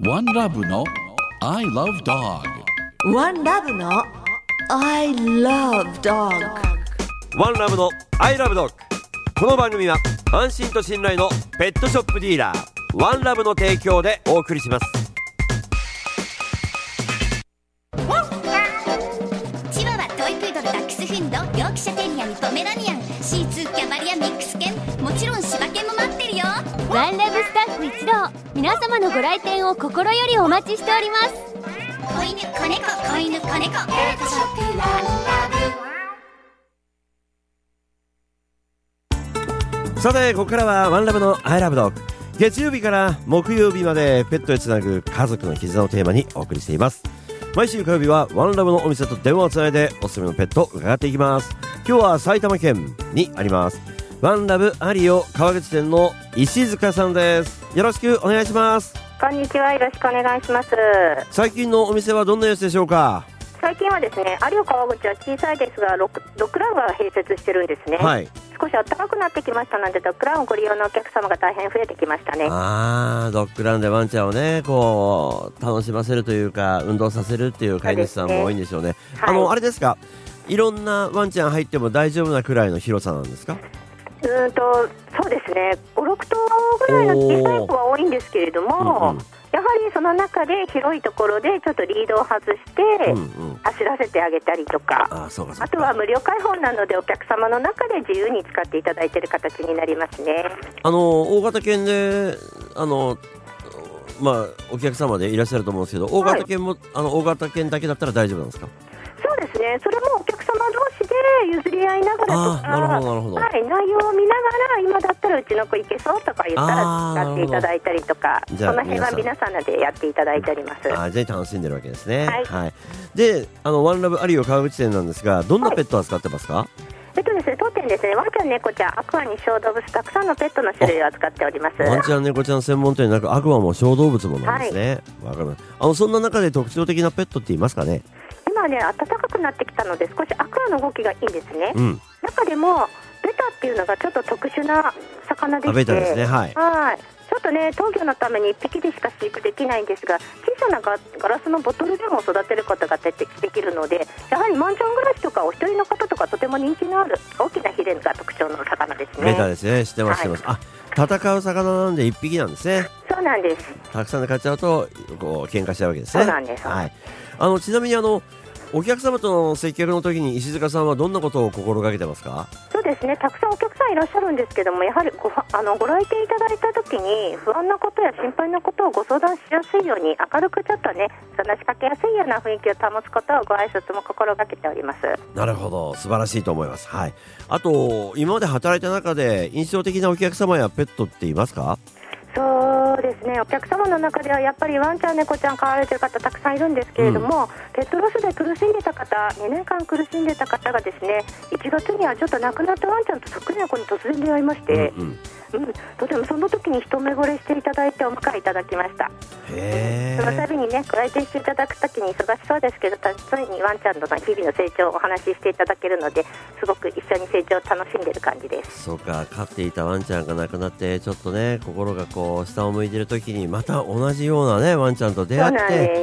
One Love の I Love Dog。 One Love の I Love Dog。 One Love の I Love Dog。 この番組は安心と信頼のペットショップディーラーワンラブの提供でお送りします。 チワワ、トイプードル、ダックスフンド、ヨークシャテリアにポメラニアン、シーツー、キャバリア、ミックス犬、もちろん柴犬も待ってるよ。 ワンラブスタッフ一同、皆様のご来店を心よりお待ちしております。 子犬、子猫、子犬、子猫、ペットショップワンラブ。 さてここからはワンラブの I Love Dog。 月曜日から木曜日までペットへつなぐ家族の絆をテーマにお送りしています。毎週火曜日はワンラブのお店と電話をつないでおすすめのペットを伺っていきます。今日は埼玉県にありますワンラブアリオ川口店の石塚さんです。よろしくお願いします。 こんにちは、よろしくお願いします。 最近のお店はどんな様子でしょうか？ 最近はですね、有岡川口は小さいですがドッグランが併設してるんですね。 はい、 少し暖かくなってきましたのでドッグランをご利用のお客様が大変増えてきましたね。 ドッグランでワンちゃんをねこう楽しませるというか運動させるっていう飼い主さんも多いんでしょうね。 はい、 あれですか、いろんなワンちゃん入っても大丈夫なくらいの広さなんですか？ そうですね、5、6頭ぐらいの小さい子は多いんですけれども、やはりその中で広いところでちょっとリードを外して走らせてあげたりとか、あとは無料開放なのでお客様の中で自由に使っていただいている形になりますね。 大型犬でお客様でいらっしゃると思うんですけど、大型犬も、大型犬だけだったら大丈夫なんですか？ そうですね、それもお客様同士で譲り合いながらとか、 なるほど、 はい、内容を見ながら今だったらうちの子いけそうとか言ったら使っていただいたりとか、その辺は皆さんでやっていただいております。 じゃあ楽しんでるわけですね。 はい、 でワンラブアリオ川口店なんですが、どんなペットを扱ってますか？ ですね、当店ですね、ワンちゃん、猫ちゃん、アクアに小動物、たくさんのペットの種類を扱っております。 ワンちゃん、猫ちゃん専門店なくアクアも小動物もなんですね。わかります。そんな中で特徴的なペットっていますかね？ 今ね、暖かくなってきたので少しアクアの動きがいいんですね。中でもベタっていうのがちょっと特殊な魚でして、 ベタですね。はい、 ちょっとね、闘魚のために1匹でしか飼育できないんですが、小さなガラスのボトルでも育てることができるので、やはりマンション暮らしとかお一人の方とかとても人気のある大きなヒレが特徴の魚ですね。 ベタですね。知ってます、戦う魚なんで1匹なんですね。 そうなんです。 たくさんで買っちゃうとこう喧嘩しちゃうわけですね。 そうなんです。 ちなみにお客様との接客の時に石塚さんはどんなことを心がけてますか？ そうですね、たくさんお客さんいらっしゃるんですけども、やはりご来店いただいた時に不安なことや心配なことをご相談しやすいように、明るくちょっとね話しかけやすいような雰囲気を保つことをご挨拶も心がけております。 なるほど、素晴らしいと思います。あと今まで働いた中で印象的なお客様やペットっていますか？ そうですね、お客様の中ではやっぱりワンちゃん、猫ちゃん飼われている方たくさんいるんですけれども、ペットロスで苦しんでた方、2年間苦しんでた方がですね、1月にはちょっと亡くなったワンちゃんとそっくりな子に突然出会いまして、とてもその時に一目惚れしていただいてお迎えいただきました。その度にね、ご来店していただく時に忙しそうですけど、ついにワンちゃんの日々の成長をお話ししていただけるので、すごく一緒に成長を楽しんでいる感じです。 そうか、飼っていたワンちゃんが亡くなってちょっとね心がこう下を向いている時にまた同じようなねワンちゃんと出会って、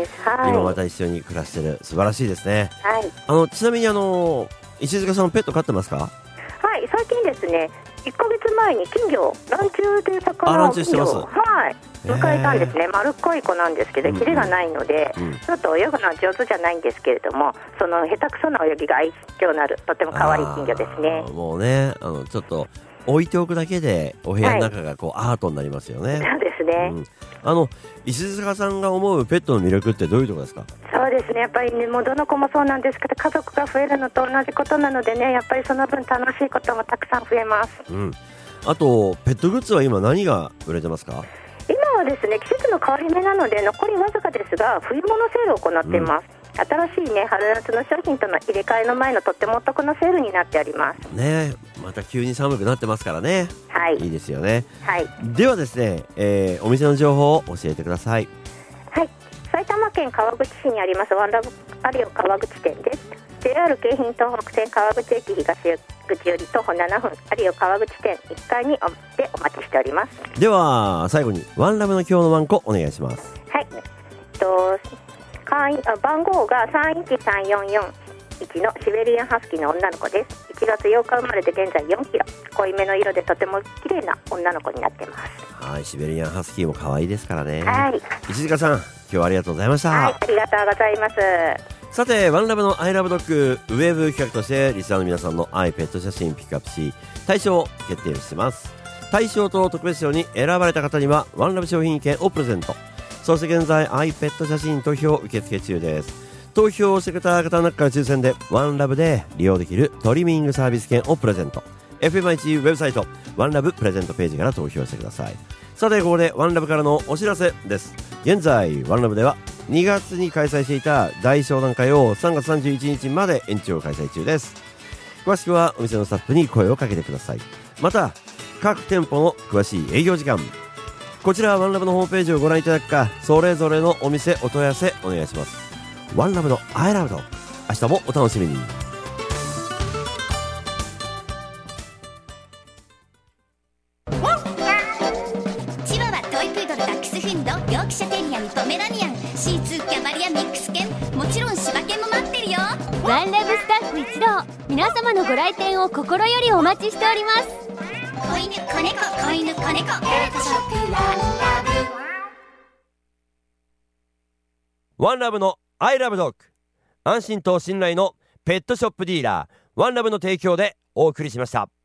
今また一緒に暮らしてる、素晴らしいですね。ちなみに石塚さんペット飼ってますか？ 最近ですね、1ヶ月前に金魚、ランチュウという魚を迎えたんですね。丸っこい子なんですけど、ヒレがないので、ちょっと泳ぐのは上手じゃないんですけれども、その下手くそな泳ぎが愛嬌のあるとても可愛い金魚ですね。 もうね、ちょっと置いておくだけでお部屋の中がアートになりますよね。 そうですね。 石塚さんが思うペットの魅力ってどういうところですか？ そうですね、やっぱりね、もうどの子もそうなんですけど、家族が増えるのと同じことなのでね、やっぱりその分楽しいこともたくさん増えます。 あとペットグッズは今何が売れてますか？ 今はですね、季節の変わり目なので残りわずかですが、冬物セールを行っています。新しいね、春夏の商品との入れ替えの前のとってもお得なセールになっておりますね。また急に寒くなってますからね。いいですよね。ではですね、お店の情報を教えてください。 埼玉県川口市にありますワンラブアリオ川口店です。 JR 京浜東北線川口駅東口より徒歩7分、有オ川口店1階にお待ちしております。 では最後にワンラブの今日のワンコお願いします。 番号が313441のシベリアンハスキーの女の子です。1月8日生まれで現在4キロ、濃いめの色でとても綺麗な女の子になってます。 はい、シベリアンハスキーも可愛いですからね。 はい、 石塚さん、今日はありがとうございました。 はい、ありがとうございます。 さて、ワンラブのアイラブドッグウェブ企画としてリスナーの皆さんのアイペット写真ピックアップし、対象を決定しています。対象と特別賞に選ばれた方にはワンラブ商品券をプレゼント。そして現在アイペット写真投票受付中です。投票をしてくれた方の中から抽選でワンラブで利用できるトリミングサービス券をプレゼント。 FM1 ウェブサイトワンラブプレゼントページから投票してください。さて、ここでワンラブからのお知らせです。現在ワンラブでは2月に開催していた大商談会を3月31日まで延長開催中です。詳しくはお店のスタッフに声をかけてください。また各店舗の詳しい営業時間、こちらはワンラブのホームページをご覧いただくか、それぞれのお店お問い合わせお願いします。ワンラブのアイラブド、明日もお楽しみに。 チワワ、トイプードル、ダックスフンド、ヨークシャテリアにポメラニアン、シーツー、キャバリア、ミックス犬、もちろん柴犬も待ってるよ。 ワンラブスタッフ一同、皆様のご来店を心よりお待ちしております。 子犬、子猫、子犬、子猫、ペットショップワンラブ。ワンラブのアイラブドッグ、安心と信頼のペットショップディーラーワンラブの提供でお送りしました。